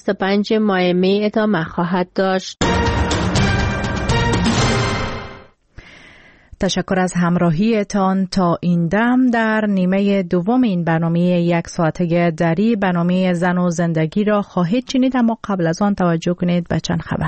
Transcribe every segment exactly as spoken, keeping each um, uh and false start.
بیست و پنج ماه می ادامه خواهد داشت. تشکر از همراهیتان تا این دم. در نیمه دوم این برنامه یک ساعته دری برنامه زن و زندگی را خواهید شنید، اما قبل از آن توجه کنید به چند خبر.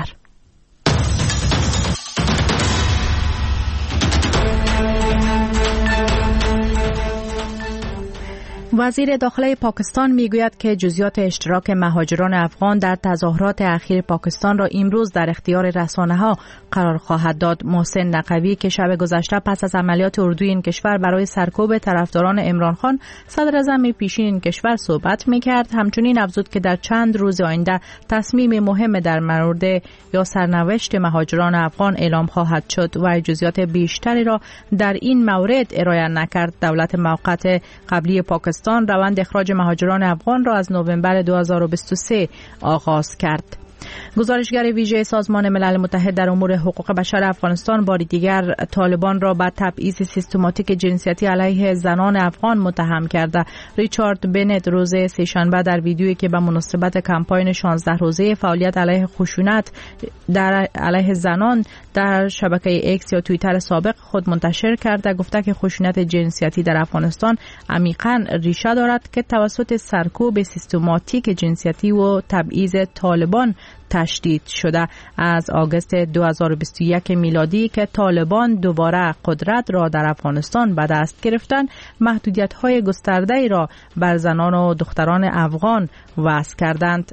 وزیر داخله پاکستان میگوید که جزئیات اشتراک مهاجران افغان در تظاهرات اخیر پاکستان را امروز در اختیار رسانه‌ها قرار خواهد داد. محسن نقوی که شب گذشته پس از عملیات اردوی این کشور برای سرکوب طرفداران عمران خان صدر اعظم پیشین این کشور صحبت میکرد، همچنین افزود که در چند روز آینده تصمیم مهم در مورد یا سرنوشت مهاجران افغان اعلام خواهد شد و جزئیات بیشتری را در این مورد ارائه نکرد. دولت موقت قبلی پاکستان روند اخراج مهاجران افغان را از نوامبر دو هزار و بیست و سه آغاز کرد. گزارشگر ویژه سازمان ملل متحد در امور حقوق بشر افغانستان بار دیگر طالبان را به تبعیض سیستماتیک جنسیتی علیه زنان افغان متهم کرده. ریچارد بنت روز سه‌شنبه در ویدیویی که به مناسبت کمپاین شانزده روزه فعالیت علیه خشونت در علیه زنان در شبکه ایکس یا توییتر سابق خود منتشر کرده گفته که خشونت جنسیتی در افغانستان عمیقاً ریشه دارد که توسط سرکوب سیستماتیک جنسیتی و تبعیض طالبان تشدید شده. از آگوست دو هزار و بیست و یک میلادی که طالبان دوباره قدرت را در افغانستان به دست گرفتند، محدودیت‌های گسترده‌ای را بر زنان و دختران افغان وضع کردند.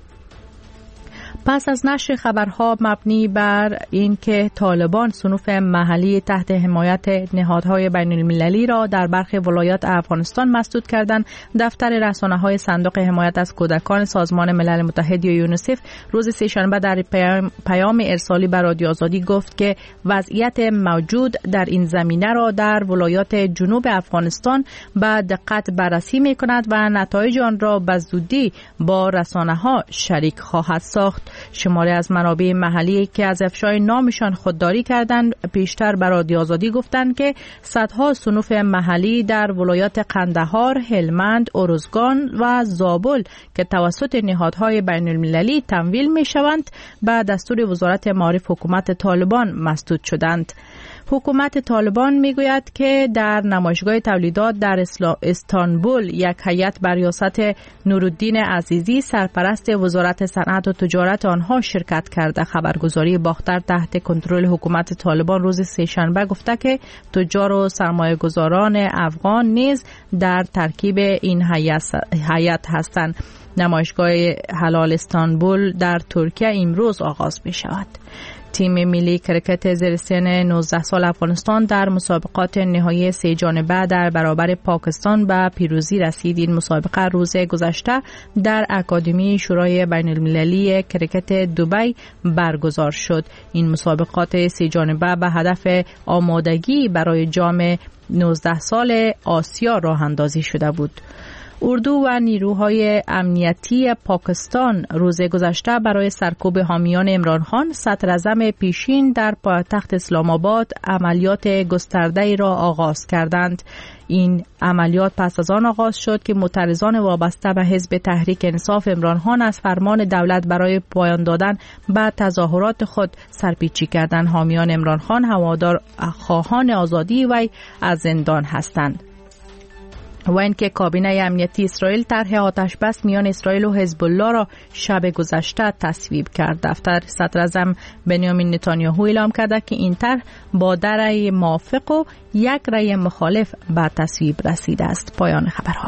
پس از نشر خبرها مبنی بر اینکه طالبان صنوف محلی تحت حمایت نهادهای بین المللی را در برخی ولایات افغانستان مسدود کردند، دفتر رسانه‌های صندوق حمایت از کودکان سازمان ملل متحد یا یونیسف روز سه‌شنبه در پیام, پیام ارسالی به رادیو آزادی گفت که وضعیت موجود در این زمینه را در ولایات جنوب افغانستان به دقت بررسی می‌کند و نتایج آن را به زودی با رسانه‌ها شریک خواهد ساخت. شماری از منابع محلی که از افشای نامشان خودداری کردند پیشتر به رادیو آزادی گفتند که صدها صنوف محلی در ولایات قندهار، هلمند، ارزگان و زابل که توسط نهادهای بین المللی تمویل می شوند به دستور وزارت معارف حکومت طالبان مسدود شدند. حکومت طالبان میگوید که در نمایشگاه تولیدات در استانبول یک هیئت بر ریاست نورالدین عزیزی سرپرست وزارت صنعت و تجارت آنها شرکت کرده. خبرگزاری باختر تحت کنترل حکومت طالبان روز سه‌شنبه گفته که تجار و سرمایه‌گذاران افغان نیز در ترکیب این هیئت هستند. نمایشگاه حلال استانبول در ترکیه امروز آغاز می شود. تیم ملی کرکت زیر سن نوزده سال افغانستان در مسابقات نهایی سه جانبه در برابر پاکستان به پیروزی رسید. این مسابقه روز گذشته در اکادمی شورای بین المللی کرکت دبی برگزار شد. این مسابقات سه جانبه به هدف آمادگی برای جام نوزده سال آسیا راه اندازی شده بود. اردو و نیروهای امنیتی پاکستان روز گذشته برای سرکوب حامیان عمران خان صدر اعظم پیشین در پایتخت اسلام آباد عملیات گسترده‌ای را آغاز کردند. این عملیات پس از آن آغاز شد که معترضان وابسته به حزب تحریک انصاف عمران خان از فرمان دولت برای پایان دادن به تظاهرات خود سرپیچی کردند. حامیان عمران خان هوادار خواهان آزادی وی از زندان هستند. و اینکه کابینه امنیتی اسرائیل طرح آتش بس میان اسرائیل و حزب الله را شب گذشته تصویب کرد. دفتر صدر اعظم بنیامین نتانیاهو اعلام کرده که این طرح با ده رأی موافق و یک رأی مخالف به تصویب رسیده است. پایان خبرها.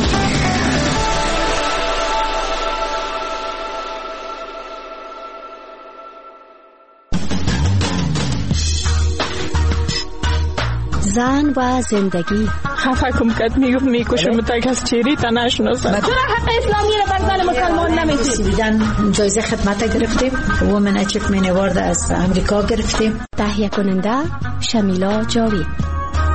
زن و زندگی. خفه کم کد میگفت میکشم تا کس چیری تا نشناسم. چرا حق اسلامی را بر زن مسلمان نمیدی؟ دیدن جایزه خدمت گرفتیم. وومن اچیومنت اوارد از امریکا گرفتیم. تهیه کننده شمیلا جاوید.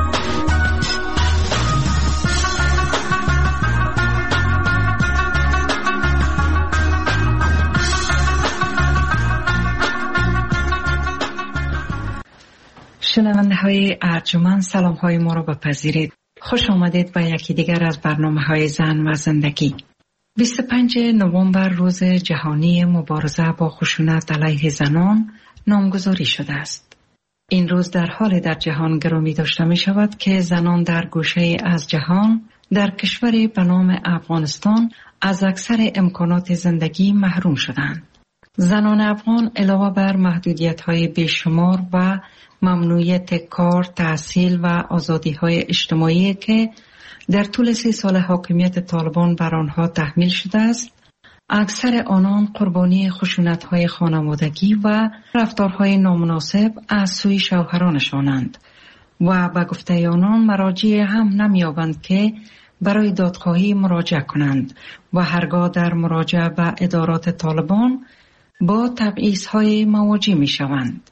شنونده های ارجمند، سلام های ما را بپذیرید. خوش آمدید به یکی دیگر از برنامه های زن و زندگی. بیست و پنجم نوامبر روز جهانی مبارزه با خشونت علیه زنان نامگذاری شده است. این روز در حال در جهان گرامی داشته می شود که زنان در گوشه از جهان در کشوری به نام افغانستان از اکثر امکانات زندگی محروم شدند. زنان افغان علاوه بر محدودیت‌های بیشمار و ممنوعیت کار، تحصیل و آزادی‌های اجتماعی که در طول سی سال حاکمیت طالبان بر آنها تحمیل شده است، اکثر آنان قربانی خشونت‌های خانوادگی و رفتارهای نامناسب از سوی شوهرانشانند و به گفته آنان مراجع هم نمی‌یابند که برای دادخواهی مراجعه کنند و هرگاه در مراجعه به ادارات طالبان با تبعیض‌های مواجه می‌شوند.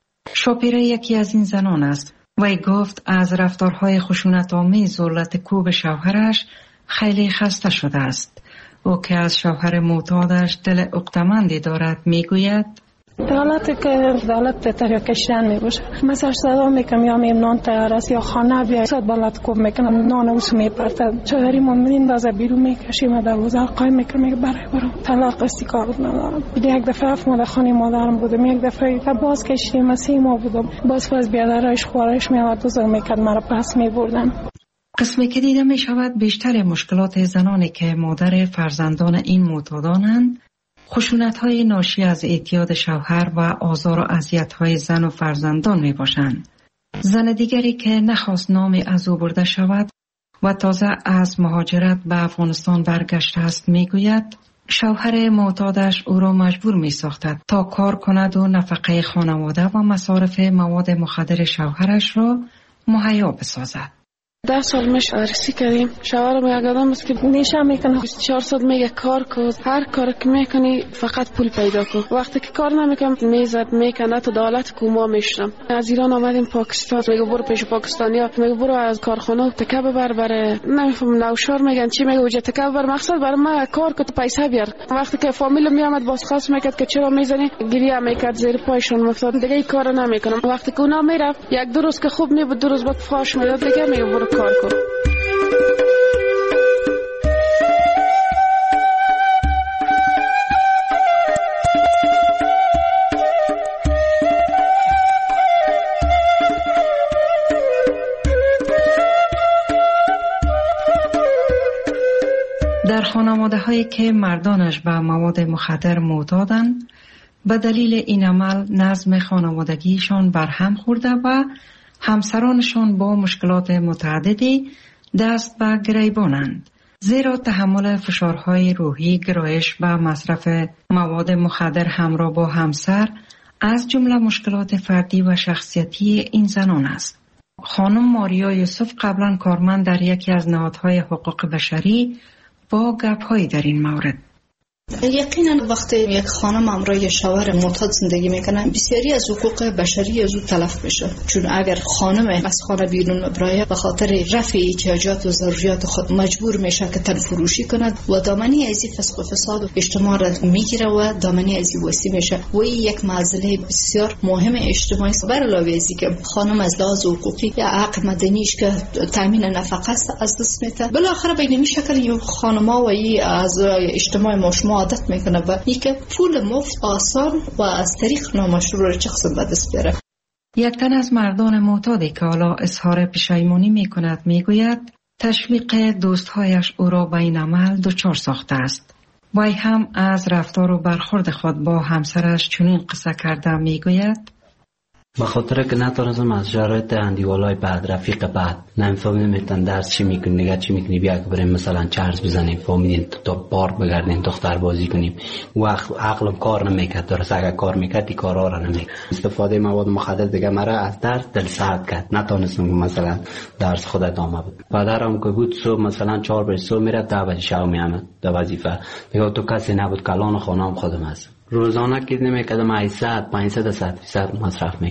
شاپیره یکی از این زنان است. وی گفت از رفتارهای خشونت‌آمیز زلت کوب شوهرش خیلی خسته شده است. او که از شوهر معتادش دل عقده‌مندی دارد میگوید: حالتی که دولت تحریک کشیدن می باشه، مثلا صدا میکنم یا میم نان تیار است یا خانه بیا صد بالات کوب میکنم نان اوس میپرتد چهاری من میندازه بیرون میکشیم دوازده قایم میکنم میگه برای برام طلاق استیکار ندارم. یک دفعه رفت مادر خانه مادرم بودم، یک دفعه باز کشیدیم سی ماه بودم، باز باز بیادرش خوارش میاد بزرگ میکرد مرا پس میبردن. قسمی که دیده می شود بیشتر مشکلات زنانی که مادر فرزندان این معتادانند خشونت‌های ناشی از اعتیاد شوهر و آزار و اذیت‌های زن و فرزندان می باشند. زن دیگری که نخواست نامی از او برده شود و تازه از مهاجرت به افغانستان برگشته است می گوید شوهر معتادش او را مجبور می ساختد تا کار کند و نفقه خانواده و مصارف مواد مخدر شوهرش را مهیا بسازد. ده سال میشه عرصی کردیم. شوهرم یک آدم است که نیشه میکنه چهار سال میگه کار کن، هر کار که میکنی فقط پول پیدا کن. وقتی که کار نمیکنم میزد میکنه تو دولت کوما میشم. از ایران آمدیم پاکستان، میگه برو پیش پاکستانیا، میگه برو از کارخانه تکه ببر بره نمیفهم نوشار میگن چی، میگه وجه تکه ببر مقصد برای ما کار که تو پیسه بیار. وقتی که فامیل میامد باز خاص میکرد که چرا میزنی گریه میکرد زیر پایشون مفتاد دیگه این کارو نمیکنم. وقتی که اونا میرفت یک دو روز که خوب میبود دو روز بعد فاش میداد دیگه میگه برو کار کن. در خانواده هایی که مردانش به مواد مخدر معتادند به دلیل این عمل نظم خانوادگیشان برهم خورده و همسرانشان با مشکلات متعددی دست به گریبانند، زیرا تحمل فشارهای روحی، گرایش به مصرف مواد مخدر همراه با همسر از جمله مشکلات فردی و شخصیتی این زنان است. خانم ماریا یوسف قبلا کارمند در یکی از نهادهای حقوق بشری با گپ‌هایی در این مورد. یقینا وقتی یک خانم همراه شوهر معتاد زندگی میکنه بسیاری از حقوق بشری از او تلف میشه، چون اگر خانم از خانه بیرون برای به خاطر رفع احتیاجات و ضروریات خود مجبور میشه که تن فروشی کند و دامنه ازی فسق و فساد و اجتماع را میگیره و دامنه ازی وسی میشه و این یک معضله بسیار مهم اجتماعی است. بر علاوه ازی که خانم از لحاظ حقوقی یا حق مدنیش که تامین نفقه است از دست میده، بالاخره به این شکل یو خانم‌ها و این از اجتماع مشما عادت میکنه و این که پول مفت آسان و از طریق نامشروع شخص به دست بیاره. یک تن از مردان معتادی که حالا اظهار پشیمانی میکند میگوید تشویق دوستهایش او را به این عمل دچار ساخته است. وی هم از رفتار و برخورد خود با همسرش چنین قصه کرده میگوید به خاطر که نتونستم از شرایط اندیوالای بعد رفیق بعد نمیفهمیم میتن درس چی میکنی نگه چی میکنی بیا که بریم مثلا چرز بزنیم فهمیدین تا پارک بگردیم دختر بازی کنیم و عقلم کار نمیکرد. درست اگر کار میکرد دی کارا را نمیکرد. استفاده مواد مخدر دیگه مرا از درس دل سرد کرد، نتونستم مثلا درس خود ادامه بدم. پدرم که بود صبح مثلا چهار بجه صبح میرفت ده بجه شب میامد در وظیفه دیگه تو کسی نبود کلان خانم خودم هست. روزانه که نمیکردم هشتصد پانصد صد فیصد مصرف میکردم.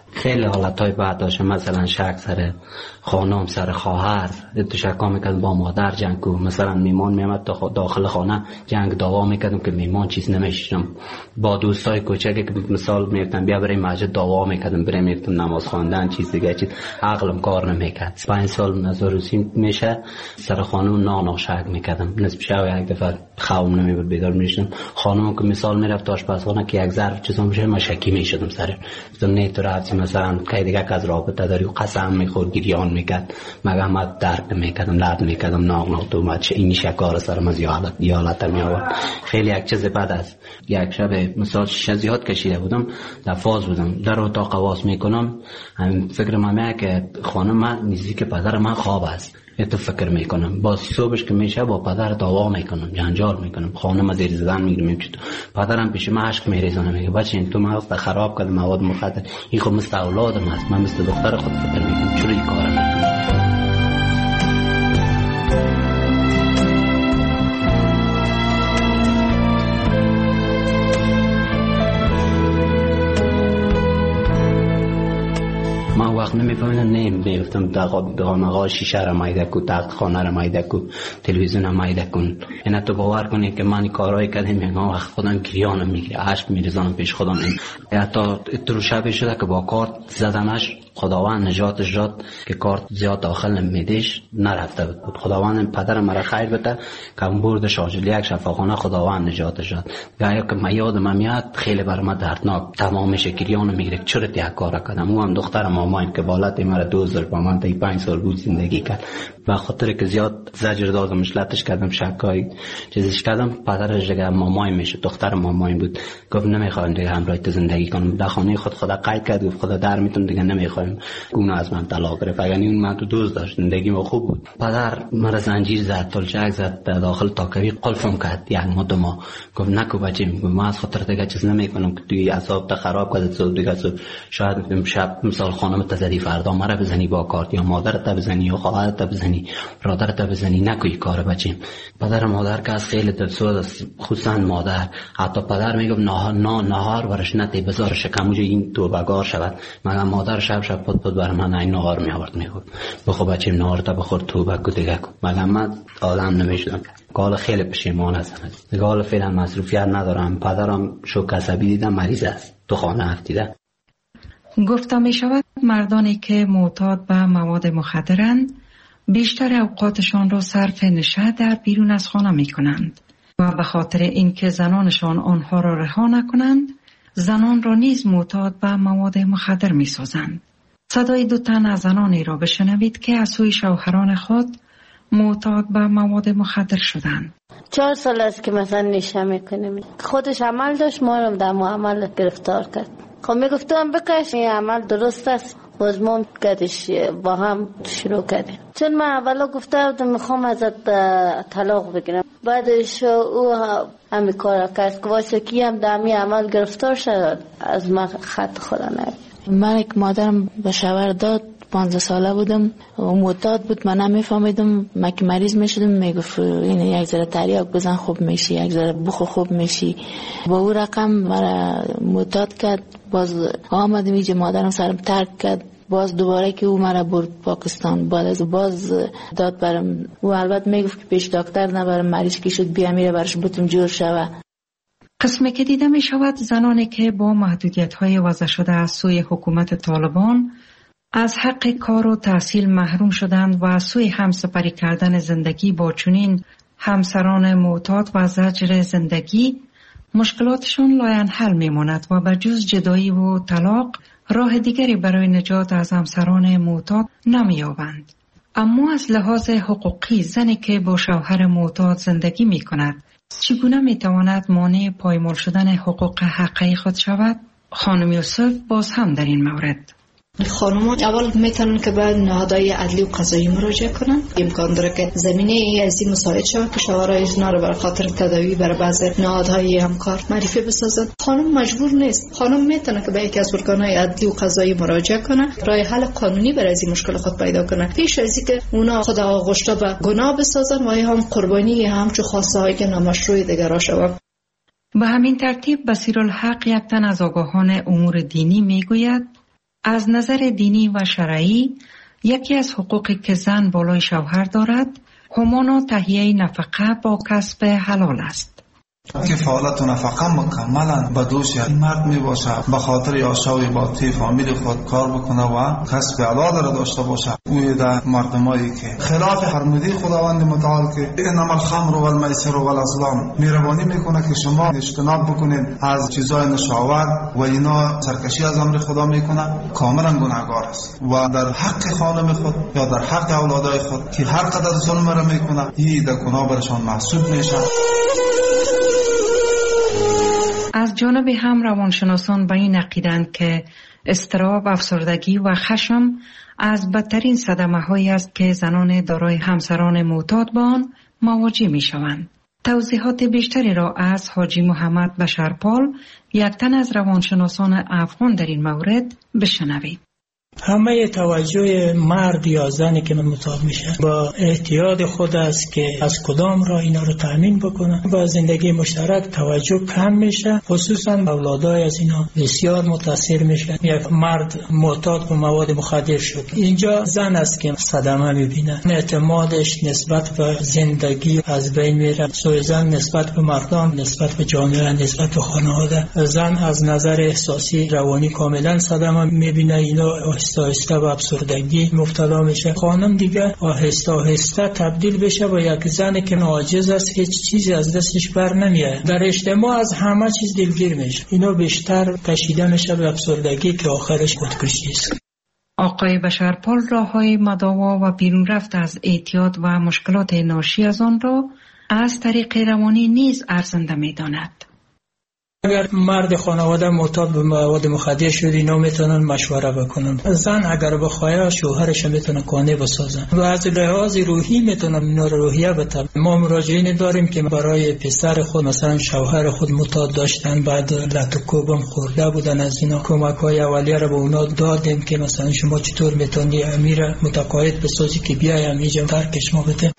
خیلی حالتهای بعد داشت، مثلا شک سر خانم سر خواهر، تو شکا میکرد با مادر جنگ کو، مثلا میمان میامد داخل خانه جنگ دعوا میکردم که میمان چیز نمیشم. با دوستای کوچکی که مثال میگفتم بیا بریم مسجد دعوا میکردم، بریم میگفتم نماز خواندن چیز دیگه چیز، عقلم کار نمیکرد. پنج سال نزاروسی میشه سر خانم نانا شک میکردم، نصف شب یک دفعه خوابم نمیبرد بیدار میشدم، خانم که مثال میرفت آشپزخانه که یک ظرف چیزا میشه من شکی میشدم سر گفتم نه تو رفتی مثلا که دیگه که از رابطه داری و قسم میخورد گریان میکرد، مگه من درک میکردم درد میکردم ناغ ناغ تو ما چه این شکار سر من زیادت یالت می آورد. خیلی یک چیز بعد از یک شب مثال شیشه زیاد کشیده بودم، در فاز بودم، در اتاق قواس میکنم، همین فکر من که خانم من نزدیک پدر من خواب است، تو فکر میکنم باز صبحش که میشه با پدر دعوا میکنم، جنجال میکنم، خانم زیر زدن میگیرم، پدرم پیش من عشق میریزونه، میگه بچه این تو مغز خراب کرد، مواد مخدر، این خب مثل اولادم است، من مثل دختر خود فکر میکنم، چرا این کارم میکنم؟ من وقت نمیفهمیدم، نمیگفتم دغانقا شیشه را مایده کو، تخت خانه را مایده کو، تلویزیون را مایده کن. اینا تو باور کنی که من کارهای کردم، میگم وقت خودم گریانم میگیره، عشق میریزانم پیش خودم. حتی تو شب شده که با کارت زدمش، خداوند نجاتش داد که کارت زیاد داخل نمیدیش نرفته بود. خداوند پدر مرا خیر بده که اون برد شاجل یک شفاخانه، خداوند نجاتش داد. گاهی که من یادم میاد خیلی برام دردناک تمام شکریانو میگیره، چرا یک کارا کردم؟ اون هم دختر مامایم که بالات مرا دوزار با من تا پنج سال بود زندگی کرد، و خاطر که زیاد زجر دادمش، لطش کردم، شکای چیزش کردم، پدرش دیگه مامایم میشه، دختر مامایم بود، گفت نمیخوام دیگه همراه تو زندگی کنم. در خانه خود خدا قید کرد، گفت خدا در میتونم دیگه نمیخوام. اون از من طلاق گرفت، اگر اون من تو دوست داشت، زندگی ما خوب بود. پدر مرا زنجیر زد، تلچک زد، داخل تاکوی قلفم کرد یک مدت. ما گفت نکو بچه، میگم من از خاطر دیگه چیز نمیکنم که توی اعصاب تا خراب کنه، تو دیگه شاید میگم شب مثال خانم تزدی فردا مرا بزنی با کارت، یا مادرت بزنی یا خواهرت بزنی، برادرت بزنی، نکوی کار بچه. پدر مادر که از خیلی دلسوز است، خصوصا مادر. حتی پدر میگم نهار نه نهار ورش نتی بزار شکموج این تو بگار شود، مگر مادر شب شب پد پد بر من این نهار می آورد میگفت بخو بچه نهار تا بخور تو بگو دیگه کن. مگر من آدم نمیشدم. قال خیلی پشیمان هستم، قال فعلا مصروفیت ندارم. پدرم شوک عصبی دیدم، مریض است، تو خانه افتیده. گفته می شود مردانی که معتاد به مواد مخدرند بیشتر اوقاتشان را صرف نشه در بیرون از خانه می کنند و به خاطر اینکه زنانشان آنها را رها نکنند، زنان را نیز معتاد به مواد مخدر می سازند. صدای دو تن از زنانی را بشنوید که از سوی شوهران خود معتاد به مواد مخدر شدند. چهار سال است که مثلا نشه میکنیم. خودش عمل داشت، ما رو در معامل گرفتار کرد. خب میگفتم بکش این عمل درست است، باز ما کدش با هم شروع کردیم. چون من اولا گفته بودم میخوام ازت طلاق بگیرم، بعدش او همین کار کرد که واسه کی هم در همین عمل گرفتار شد، از من خط خدا نگیر. من یک مادرم به شوهر داد، پانزده ساله بودم و معتاد بود، من نمیفهمیدم. من که مریض میشدم میگفت این یک ذره تریاک بزن خوب میشی، یک ذره بخو خوب میشی. با او رقم مرا معتاد کرد. باز آمدم اینجا، مادرم سرم ترک کرد. باز دوباره که او مرا برد پاکستان، بعد از باز داد برم. او البته میگفت که پیش دکتر نبرم، مریض که شد بیا میره برش بتون جور شوه. قسمی که دیده می شود زنانی که با محدودیت های وضع شده از سوی حکومت طالبان از حق کار و تحصیل محروم شدند و از سوی همسپری کردن زندگی با چنین همسران معتاد و زجر زندگی مشکلاتشون لاینحل میماند و بجز جدایی و طلاق راه دیگری برای نجات از همسران معتاد نمی‌یابند. اما از لحاظ حقوقی زنی که با شوهر معتاد زندگی می کند چگونه می تواند مانع پایمال شدن حقوق حقیقی خود شود؟ خانم یوسف باز هم در این مورد خانم‌ها اول میتونن که به نهادهای عدلی و قضایی مراجعه کنن. امکان داره که زمینه از این مساعد شود که شوهرای ایشون رو برای خاطر تداوی برای بعضی نهادهای همکار معرفی بسازن. خانم مجبور نیست، خانم میتونه که به یکی از ارگان‌های عدلی و قضایی مراجعه کنه، راه حل قانونی برای این مشکل خود پیدا کنه، پیش از اینکه اونا خود آغشته به گناه بسازن و هم قربانی همچو خواسته‌های نامشروع دیگر شوند. به همین ترتیب بصیرالحق یک تن از آگاهان امور دینی میگوید از نظر دینی و شرعی یکی از حقوقی که زن بالای شوهر دارد همانا تهیه نفقه با کسب حلال است. کفالت و نفقه مکملا به دوش مرد می باشه، به خاطر یاشاوی با تی فامیل خود کار بکنه و کسب حلال را داشته باشه. اوی در مردمایی که خلاف فرموده خداوند متعال که انما الخمر والمیسر والازلام مهربانی میکنه که شما اجتناب بکنید از چیزای نشاور و اینا سرکشی از امر خدا میکنه، کاملا گناهگار است و در حق خانم خود یا در حق اولادای خود که هر قدر ظلم را میکنه این در گناه برشان محسوب میشه. از جانب هم روانشناسان به این عقیدند که اضطراب، افسردگی و خشم از بدترین صدمه هایی است که زنان دارای همسران معتاد به آن مواجه می شوند. توضیحات بیشتری را از حاجی محمد بشرپال، یک تن از روانشناسان افغان در این مورد بشنوید. همه توجه مرد یا زنی که معتاد میشه با احتیاط خود است که از کدام راه اینا رو تامین بکنه. با زندگی مشترک توجه کم میشه، خصوصا اولادای از اینا بسیار متاثر میشه. یک مرد معتاد به مواد مخدر شد، اینجا زن است که صدمه میبینه، اعتمادش نسبت به زندگی از بین میره. سوی زن نسبت به مردان، نسبت به جامعه، نسبت به خانواده، زن از نظر احساسی روانی کاملا صدمه میبینه. اینا آهسته آهسته به افسردگی مبتلا میشه. خانم دیگه آهسته آهسته تبدیل بشه به یک زن که عاجز است، هیچ چیزی از دستش بر نمیاد. در اجتماع از همه چیز دلگیر میشه. اینا بیشتر کشیده میشه به افسردگی که آخرش خودکشی است. آقای بشرپال راههای مداوا و بیرون رفت از اعتیاد و مشکلات ناشی از آن را از طریق روانی نیز ارزنده میداند. اگر مرد خانواده معتاد به مواد مخدر شد، اینا میتونن مشوره بکنن. زن اگر بخواد شوهرش میتونه قانع بسازن و از لحاظ روحی میتونن اینا رو روحیه بدن. ما مراجعین داریم که برای پسر خود مثلا شوهر خود معتاد داشتن، بعد لطوکوبم خورده بودن، از اینا کمک های اولیه رو به اونا دادیم که مثلا شما چطور میتونی امیر متقاعد بسازی که بیایم اینجا ترکش ما بده.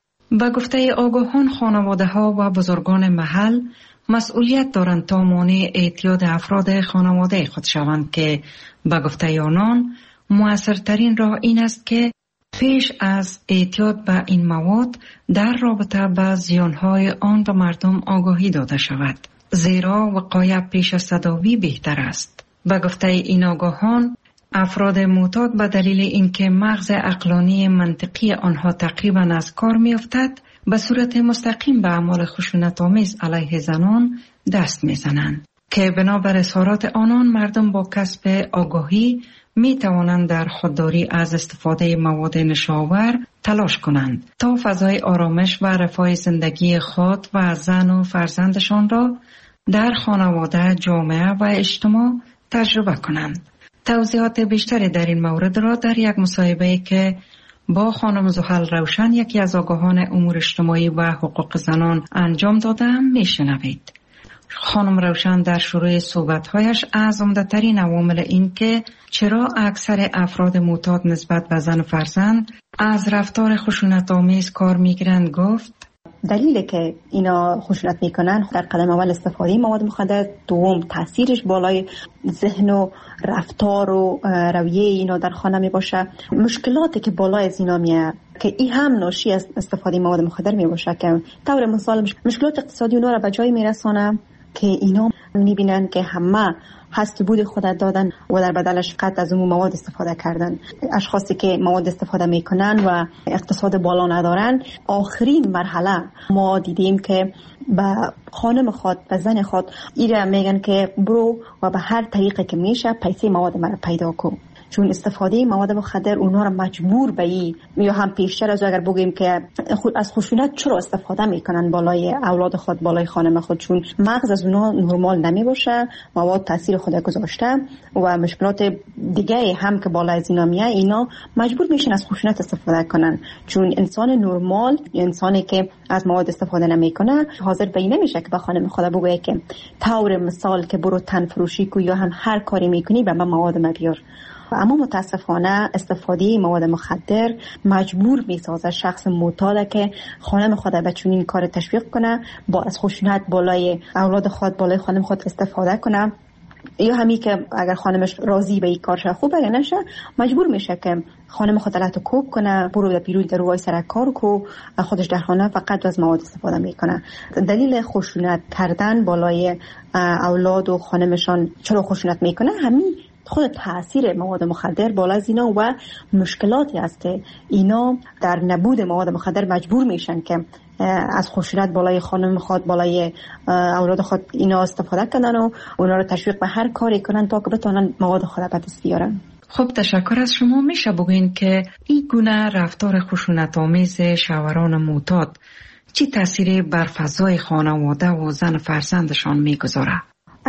با گفته آگاهان، خانواده ها و بزرگان محل مسئولیت دارند تا مانع اعتیاد افراد خانواده خود شوند که به گفته آنان مؤثرترین راه این است که پیش از اعتیاد به این مواد در رابطه با زیانهای آن به مردم آگاهی داده شود، زیرا وقایع پیش از تداوی بهتر است. به گفته این آگاهان، افراد معتاد به دلیل اینکه مغز عقلانی منطقی آنها تقریبا از کار می‌افتد، به صورت مستقیم به اعمال خشونت‌آمیز علیه زنان دست می‌زنند که بنابر اظهارات آنان مردم با کسب آگاهی می‌توانند در خودداری از استفاده مواد نشاور تلاش کنند تا فضای آرامش و رفاه زندگی خود و زن و فرزندشان را در خانواده، جامعه و اجتماع تجربه کنند. توضیحات بیشتری در این مورد را در یک مصاحبه که با خانم زحل روشن، یکی از آگاهان امور اجتماعی و حقوق زنان، انجام دادم میشنوید. خانم روشن در شروع صحبت‌هایش از عمده‌ترین عوامل این که چرا اکثر افراد معتاد نسبت به زن و فرزند از رفتار خشونت‌آمیز کار می‌گیرند گفت: دلیلی که اینا خشونت میکنن در قدم اول استفاده مواد مخدر، دوم تاثیرش بالای ذهن و رفتار و رویه اینا در خانه می باشه، مشکلاتی که بالای از اینا میاد که این هم ناشی از استفاده مواد مخدر می باشه که طور مثال مشکلات اقتصادی اونا را به جای میرسونه که اینا میبینن که همه هست بود خودت دادن و در بدلش قطع از اون مواد استفاده کردن. اشخاصی که مواد استفاده میکنن و اقتصاد بالا ندارن، آخرین مرحله ما دیدیم که به خانم خود و زن خود ایره میگن که برو و به هر طریقه که میشه پیسه مواد مرا پیدا کن، چون استفاده مواد مخدر اونا رو مجبور به این، یا هم پیشتر از اگر بگیم که از خشونت چرا استفاده میکنن بالای اولاد خود، بالای خانم خود، چون مغز از اونا نرمال نمی باشه، مواد تاثیر خود گذاشته و مشکلات دیگه هم که بالای از اینا میاد، اینا مجبور میشن از خشونت استفاده کنن، چون انسان نرمال، انسانی که از مواد استفاده نمیکنه، حاضر به این نمیشه که به خانم خود بگه که طور مثال که برو تن فروشی کو یا هم هر کاری میکنی به من مواد ما بیار. اما متاسفانه استفاده مواد مخدر مجبور میسازه شخص معتاد که خانم خود به چنین کار تشویق کنه، با از خشونت بالای اولاد خود، بالای خانم خود استفاده کنه یا همی که اگر خانمش راضی به این کارش خوب اگر نشه مجبور میشه که خانم خود علت کوب کنه، برو در بیرون در روی سر کار کو، خودش در خانه فقط از مواد استفاده میکنه. دلیل خشونت کردن بالای اولاد و خانمشان چرا خشونت میکنه؟ همین خود تاثیر مواد مخدر بالا از اینا و مشکلاتی است که اینا در نبود مواد مخدر مجبور میشن که از خشونت بالای خانم خود، بالای اولاد خود اینا استفاده کنن و اونا رو تشویق به هر کاری کنن تا که بتونن مواد خود به دست بیارن. خب تشکر از شما. میشه بگوین که این گونه رفتار خشونت آمیز شوهران معتاد چی تأثیری بر فضای خانواده و زن فرزندشان میگذاره؟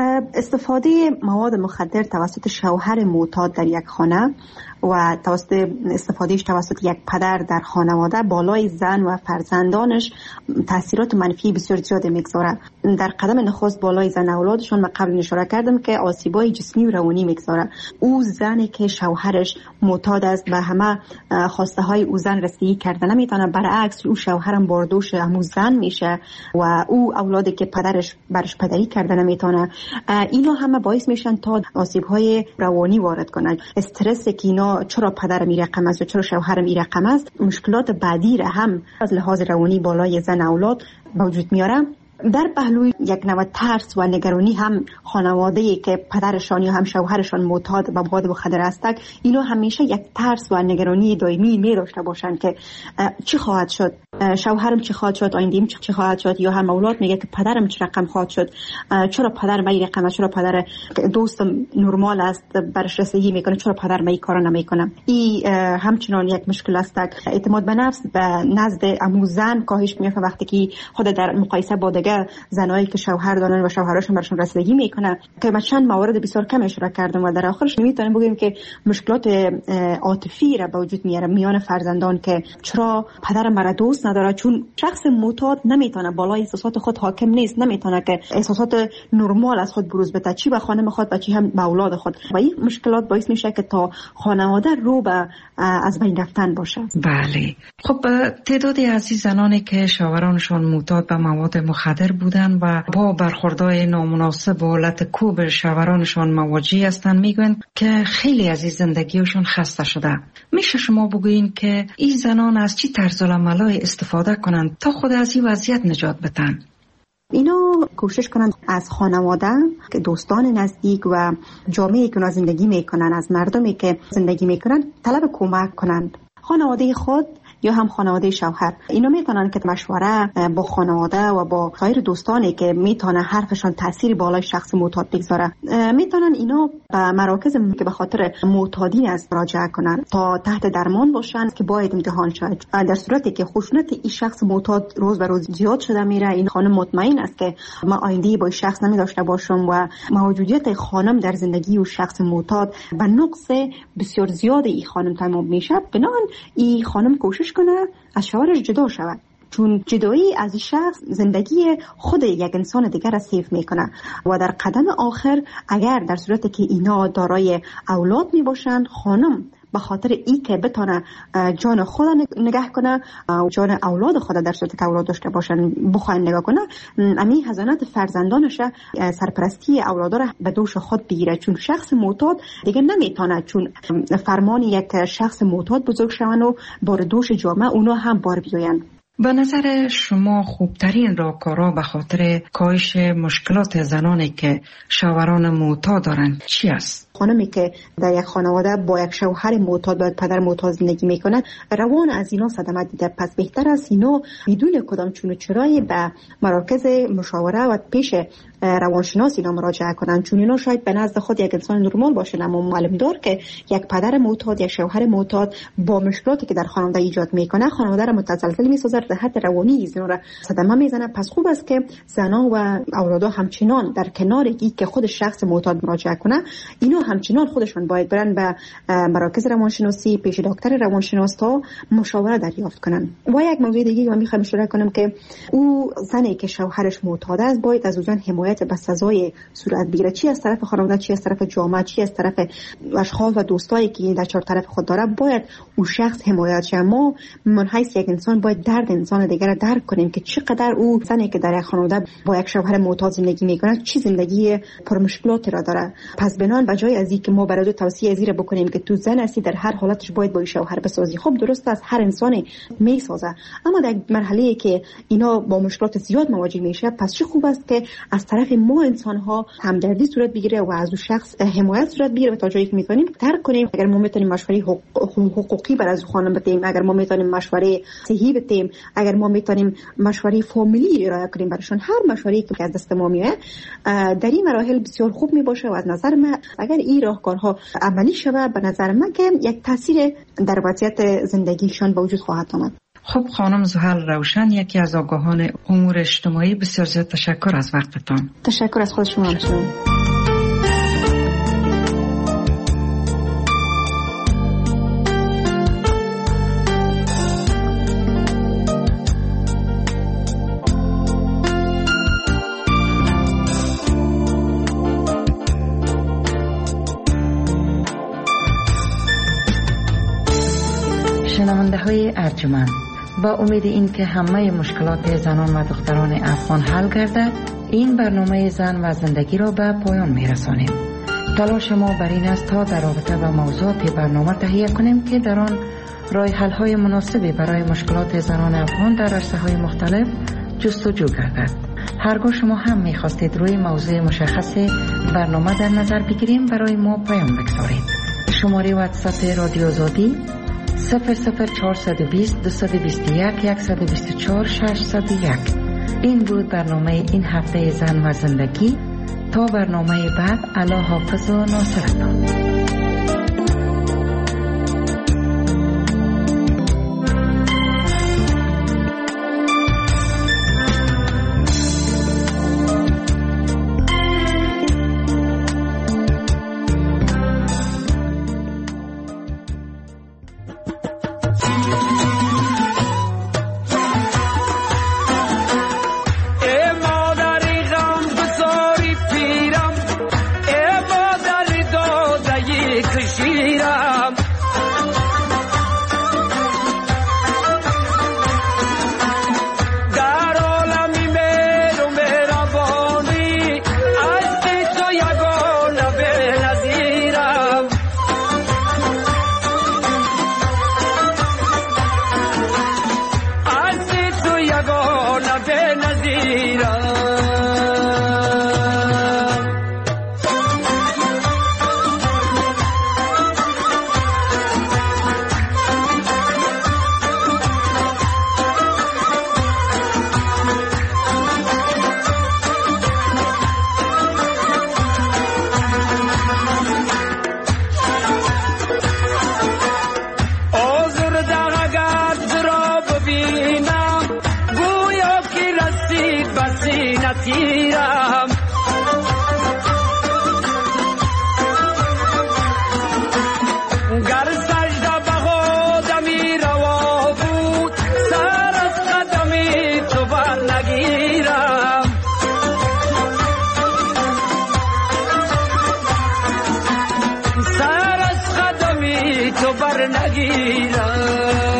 استفاده مواد مخدر توسط شوهر معتاد در یک خانه و توسط استفادهش توسط یک پدر در خانواده بالای زن و فرزندانش تاثیرات منفی بسیار زیاده میگذاره. در قدم نخست بالای زن اولادشون من قبل اشاره کردم که آسیبای جسمی و روانی میگذاره. او زنی که شوهرش معتاد است به همه خواسته های او زن رسیدگی کرده نمیتونه، برعکس او شوهرم باردوش همون زن میشه و او اولادی که پدرش برش پدری کرده نمیتونه. اینا همه باعث میشن تا آسیب‌های روانی وارد کنن. استرس که اینا چرا پدرم این رقم است و چرا شوهرم این رقم است، مشکلات بعدی را هم از لحاظ روانی بالای زن اولاد به وجود میاره. در پهلوی یک نوع ترس و نگرانی هم خانواده‌ای که پدرشان یا هم شوهرشان معتاد به مواد مخدر هستند، اینا همیشه یک ترس و نگرانی دائمی می داشته باشند که چی خواهد شد، شوهرم چی خواهد شد، آینده‌ام چی خواهد شد، یا هم اولاد میگه که پدرم چه رقم خواهد شد، چرا پدر من این رقم، چرا پدر دوستم نرمال است برش رسیدگی میکنه، چرا پدر من این کارو نمیکنه. این همچنان یک مشکل است. اعتماد به نفس به نزد عمو زن کاهش میافته وقتی که خود در مقایسه با زنایی که شوهر دارن و شوهرشون برشون رسیدگی میکنه. که من چند موارد بسیار کم اشاره کردم و در آخرش نمیتونیم بگیم که مشکلات عاطفی را به وجود میاره میان فرزندان که چرا پدر مرا دوست نداره، چون شخص معتاد نمیتونه بالای احساسات خود حاکم نیست، نمیتونه که احساسات نرمال از خود بروز بده، چی به خانم خود و چی هم به اولاد خود. و این مشکلات باعث میشه که تا خانواده رو به از بین رفتن باشه. بله. خب تعدادی از این زنانی که شوهرانشان معتاد به مواد مخدر بودن و با برخوردهای نامناسب و حالت کوب شوهرانشان مواجه هستند، میگوین که خیلی از این زندگیشون خسته شده. میشه شما بگوین که این زنان از چی طرز العملای استفاده کنند تا خود از این وضعیت نجات بدن؟ اینا کوشش کنند از خانواده، که دوستان نزدیک و جامعه‌ای که زندگی میکنن، از مردمی که زندگی میکنن طلب کمک کنند. خانواده خود یا هم خانواده شوهر اینا میتونن که مشوره با خانواده و با سایر دوستانی که میتونه حرفشان تاثیر بالای شخص معتاد بگذاره، میتونن اینا به مراکز که به خاطر معتادی است مراجعه کنن تا تحت درمان باشن که باید امتحان شد. در صورتی که خشونت این شخص معتاد روز به روز زیاد شده میره، این خانم مطمئن است که ما آینده با شخص نمیداشته باشم و موجودیت خانم در زندگی و شخص معتاد به نقص بسیار زیاد این خانم تمام میشه. بنابراین این خانم کوشش کنه از شوهرش جدا شود، چون جدایی از شخص زندگی خود یک انسان دیگر را سیف میکنه. و در قدم آخر اگر در صورتی که اینا دارای اولاد می باشند، خانم به خاطر ای که بتونه جان خود نگه کنه، جان اولاد خود در صورتی که اولاد داشته باشن بخواین نگاه کنه، امی حضانت فرزندانش سرپرستی اولادا را به دوش خود بگیره، چون شخص معتاد دیگه نمیتونه، چون فرمان یک شخص معتاد بزرگ شون و بار دوش جامعه اونا هم بار بیاین. به نظر شما خوبترین راهکارها به خاطر کاهش مشکلات زنانی که شوهران معتاد دارند چی است؟ خانمی که در یک خانواده با یک شوهر معتاد و پدر معتاد زندگی میکنه، روان از اینا صدمه دیده. پس بهتر است اینا بدون کدام چون و چرایی به مراکز مشاوره و پیش روانشناس اینا مراجعه کنن، چون اینا شاید به نزد خود یک انسان نرمال باشه، اما معلوم دار که یک پدر معتاد یا شوهر معتاد با مشکلاتی که در خانواده ایجاد میکنه خانواده را متزلزل میسازه، در حد روانی اینا را صدمه میزنه. پس خوب است که زنا و اولادا همچنان در کنار ای که خود شخص معتاد مراجعه کنه، اینا همچنان خودشون باید برن به مراکز روانشناسی پیش دکتر روانشناس تا مشاوره دریافت کنن. و یک موضوع دیگه من میخوام اشاره کنم که او زنی که شوهرش معتاد است باید از او زن حمایت حمایت به سزای صورت بگیره، چی از طرف خانواده، چی از طرف جامعه، چی از طرف اشخاص و دوستایی که در چهار طرف خود داره، باید اون شخص حمایت شه. ما من حیث یک انسان باید درد انسان دیگر درک کنیم که چقدر او زنی که در یک خانواده با یک شوهر معتاد زندگی میکنه چی زندگی پر مشکلات را داره. پس بنان بجای از اینکه ما برای توصیه ازیره بکنیم که تو زن هستی در هر حالتش باید با شوهر بسازی، خب درست است هر انسانی میسازه، اما در مرحله که اینا با مشکلات زیاد مواجه میشه، پس چه خوب است که از طرف ما انسان ها همدردی صورت بگیره و از اون شخص حمایت صورت بگیره و تا جایی که میتونیم درک کنیم. اگر ما میتونیم مشوره حقوقی برای از خانم بدیم، اگر ما میتونیم مشوره صحی بدیم، اگر ما میتونیم مشوره فامیلی ارائه کنیم براشون، هر مشوره‌ای که از دست ما میاد در این مراحل بسیار خوب میباشه و از نظر من اگر این راهکارها عملی شود، به نظر من که یک تاثیر در وضعیت زندگیشان به وجود خواهد آمد. خب خانم زحل روشن، یکی از آگاهان امور اجتماعی، بسیار زیاد تشکر از وقتتان. تشکر از خود شما. شما. شنونده های ارجمند، با امید این که همه مشکلات زنان و دختران افغان حل گردد، این برنامه زن و زندگی را به پایان می رسانیم. تلاش ما بر این است تا در رابطه با موضوعات برنامه تهیه کنیم که در آن راه حل های مناسبی برای مشکلات زنان افغان در عرصه های مختلف جستجو گردد. هرگاه شما هم می خواستید روی موضوع مشخص برنامه در نظر بگیریم، برای ما پیام بگذارید. شماره واتساپ رادیو آزادی صفر صفر چهارصد و بیست دویست و بیست و یک صد و بیست و چهار ششصد و یک. این بود برنامه این هفته زن و زندگی. تا برنامه بعد، الله حافظ و ناصرتان. تو بر نگیرم.